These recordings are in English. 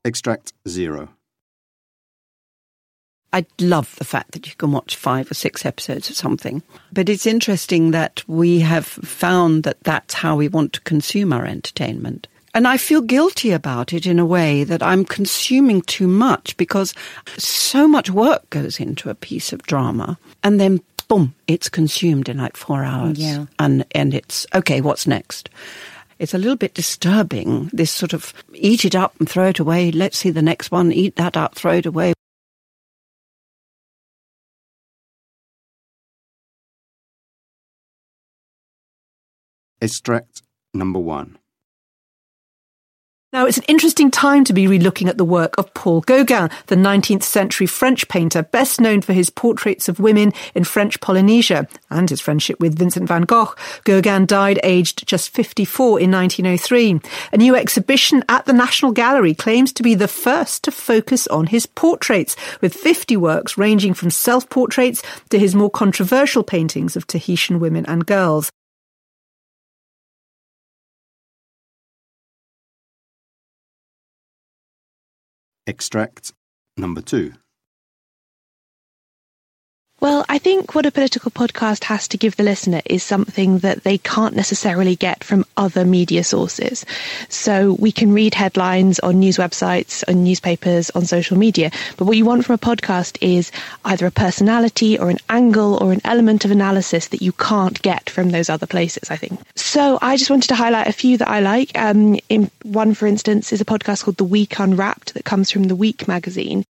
Extract 0. I love the fact that you can watch 5 or 6 episodes of something. But it's interesting that we have found that that's how we want to consume our entertainment. And I feel guilty about it in a way that I'm consuming too much because so much work goes into a piece of drama. And then, boom, it's consumed in like 4 hours. Yeah. And it's, okay, what's next? It's a little bit disturbing, this sort of eat it up and throw it away. Let's see the next one, eat that up, throw it away. Extract number 1. Now, it's an interesting time to be relooking at the work of Paul Gauguin, the 19th century French painter, best known for his portraits of women in French Polynesia and his friendship with Vincent van Gogh. Gauguin died aged just 54 in 1903. A new exhibition at the National Gallery claims to be the first to focus on his portraits, with 50 works ranging from self-portraits to his more controversial paintings of Tahitian women and girls. Extract number 2. Well, I think what a political podcast has to give the listener is something that they can't necessarily get from other media sources. So we can read headlines on news websites, on newspapers, on social media. But what you want from a podcast is either a personality or an angle or an element of analysis that you can't get from those other places, I think. So I just wanted to highlight a few that I like. In one, for instance, is a podcast called The Week Unwrapped that comes from The Week magazine.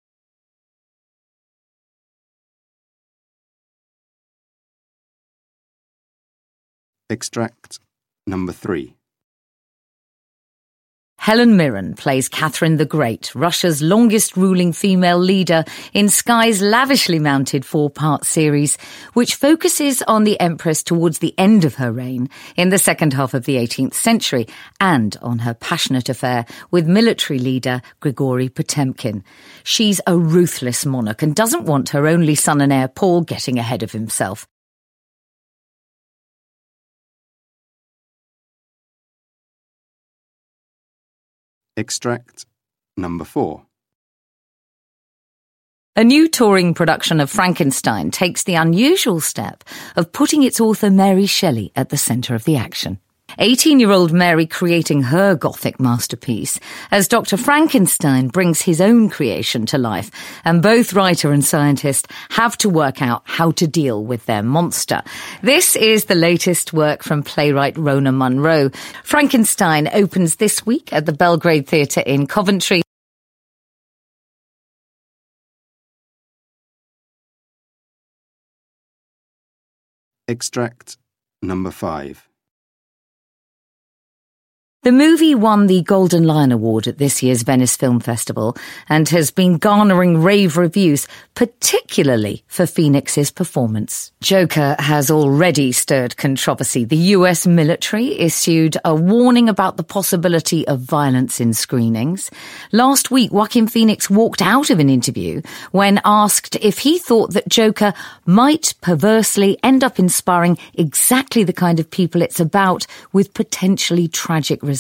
Extract number 3. Helen Mirren plays Catherine the Great, Russia's longest ruling female leader in Sky's lavishly mounted 4-part series, which focuses on the Empress towards the end of her reign in the second half of the 18th century and on her passionate affair with military leader Grigory Potemkin. She's a ruthless monarch and doesn't want her only son and heir Paul getting ahead of himself. Extract number 4. A new touring production of Frankenstein takes the unusual step of putting its author Mary Shelley at the centre of the action. 18-year-old Mary creating her Gothic masterpiece as Dr. Frankenstein brings his own creation to life, and both writer and scientist have to work out how to deal with their monster. This is the latest work from playwright Rona Munro. Frankenstein opens this week at the Belgrade Theatre in Coventry. Extract number 5. The movie won the Golden Lion Award at this year's Venice Film Festival and has been garnering rave reviews, particularly for Phoenix's performance. Joker has already stirred controversy. The US military issued a warning about the possibility of violence in screenings. Last week, Joaquin Phoenix walked out of an interview when asked if he thought that Joker might perversely end up inspiring exactly the kind of people it's about, with potentially tragic results.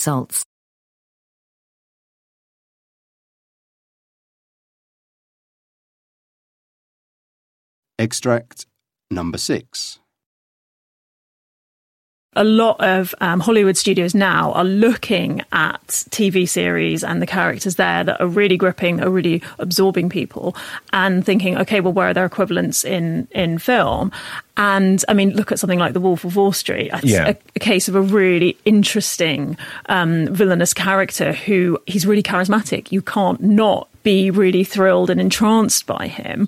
Extract number 6. A lot of Hollywood studios now are looking at TV series and the characters there that are really gripping, are really absorbing people, and thinking, okay, well, where are their equivalents in film? And I mean, look at something like The Wolf of Wall Street. It's a case of a really interesting villainous character who he's really charismatic. You can't not be really thrilled and entranced by him.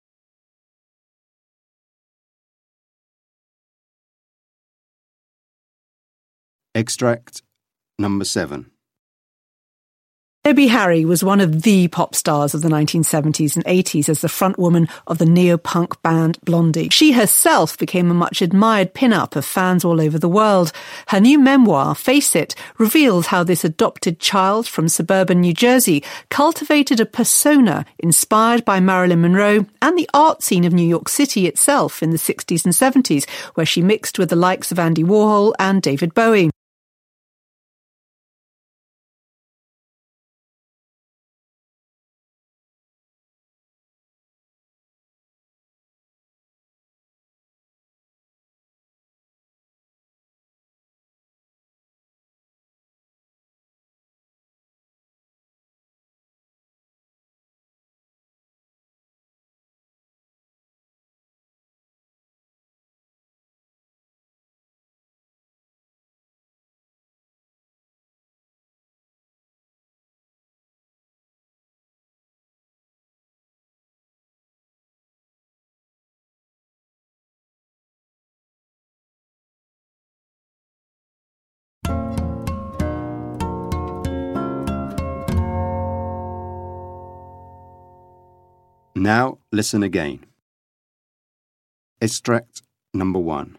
Extract number 7. Debbie Harry was one of the pop stars of the 1970s and 80s as the frontwoman of the neo-punk band Blondie. She herself became a much admired pin-up of fans all over the world. Her new memoir, Face It, reveals how this adopted child from suburban New Jersey cultivated a persona inspired by Marilyn Monroe and the art scene of New York City itself in the 60s and 70s, where she mixed with the likes of Andy Warhol and David Bowie. Now listen again. Extract number 1.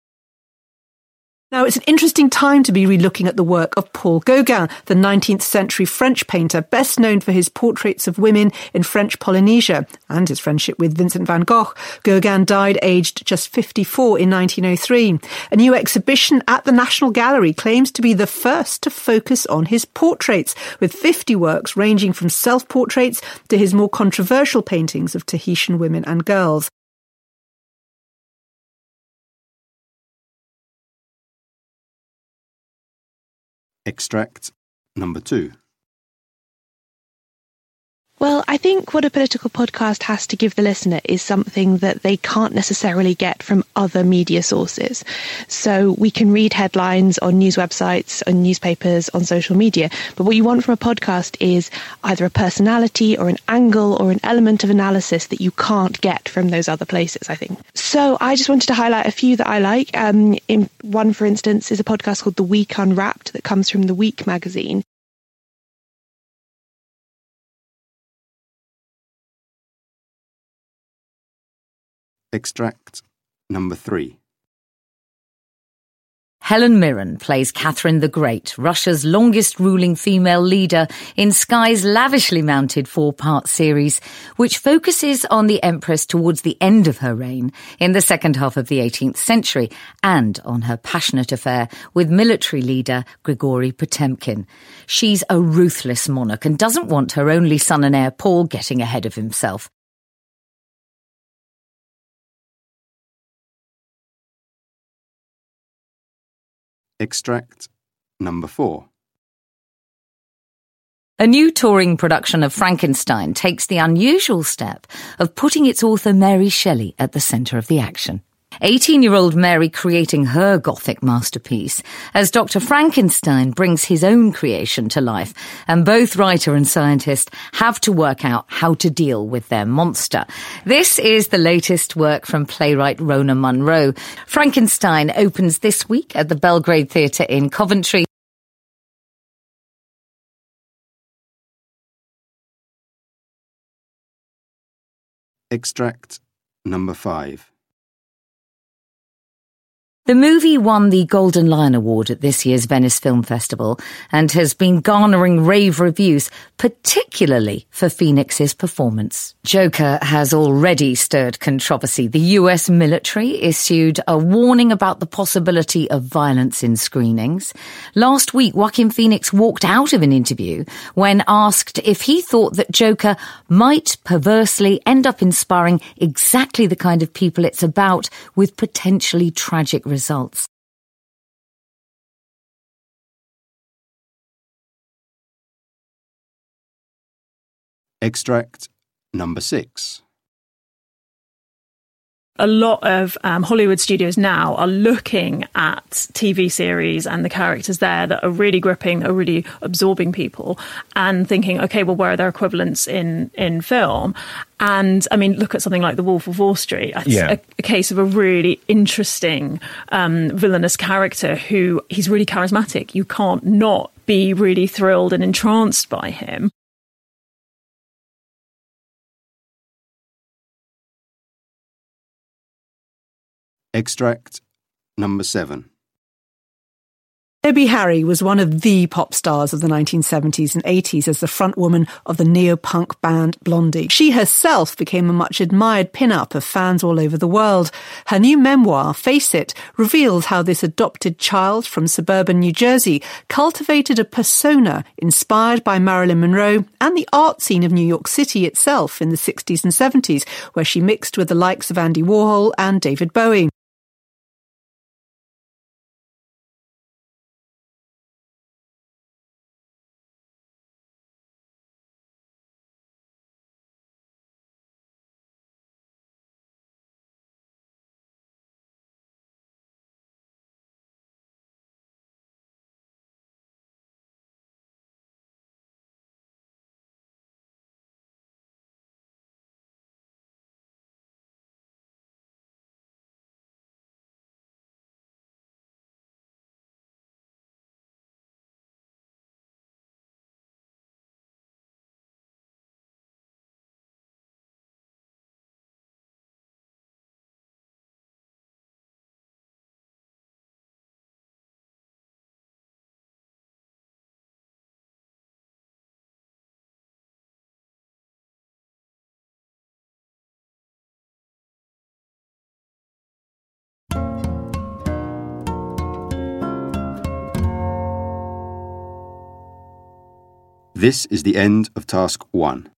Now, it's an interesting time to be relooking at the work of Paul Gauguin, the 19th century French painter, best known for his portraits of women in French Polynesia and his friendship with Vincent van Gogh. Gauguin died aged just 54 in 1903. A new exhibition at the National Gallery claims to be the first to focus on his portraits, with 50 works ranging from self-portraits to his more controversial paintings of Tahitian women and girls. Extract number 2. Well, I think what a political podcast has to give the listener is something that they can't necessarily get from other media sources. So we can read headlines on news websites, on newspapers, on social media. But what you want from a podcast is either a personality or an angle or an element of analysis that you can't get from those other places, I think. So I just wanted to highlight a few that I like. In one, for instance, is a podcast called The Week Unwrapped that comes from The Week magazine. Extract number 3. Helen Mirren plays Catherine the Great, Russia's longest ruling female leader, in Sky's lavishly mounted 4-part series, which focuses on the Empress towards the end of her reign in the second half of the 18th century and on her passionate affair with military leader Grigory Potemkin. She's a ruthless monarch and doesn't want her only son and heir Paul getting ahead of himself. Extract number 4. A new touring production of Frankenstein takes the unusual step of putting its author Mary Shelley at the centre of the action. 18-year-old Mary creating her Gothic masterpiece as Dr. Frankenstein brings his own creation to life, and both writer and scientist have to work out how to deal with their monster. This is the latest work from playwright Rona Munro. Frankenstein opens this week at the Belgrade Theatre in Coventry. Extract number 5. The movie won the Golden Lion Award at this year's Venice Film Festival and has been garnering rave reviews, particularly for Phoenix's performance. Joker has already stirred controversy. The US military issued a warning about the possibility of violence in screenings. Last week, Joaquin Phoenix walked out of an interview when asked if he thought that Joker might perversely end up inspiring exactly the kind of people it's about, with potentially tragic results. Extract number 6. A lot of Hollywood studios now are looking at TV series and the characters there that are really gripping, are really absorbing people, and thinking, okay, well, where are their equivalents in film? And I mean, look at something like The Wolf of Wall Street. It's a case of a really interesting villainous character who he's really charismatic. You can't not be really thrilled and entranced by him. Extract number 7. Debbie Harry was one of the pop stars of the 1970s and 80s as the frontwoman of the neo-punk band Blondie. She herself became a much admired pin-up of fans all over the world. Her new memoir, Face It, reveals how this adopted child from suburban New Jersey cultivated a persona inspired by Marilyn Monroe and the art scene of New York City itself in the 60s and 70s, where she mixed with the likes of Andy Warhol and David Bowie. This is the end of task 1.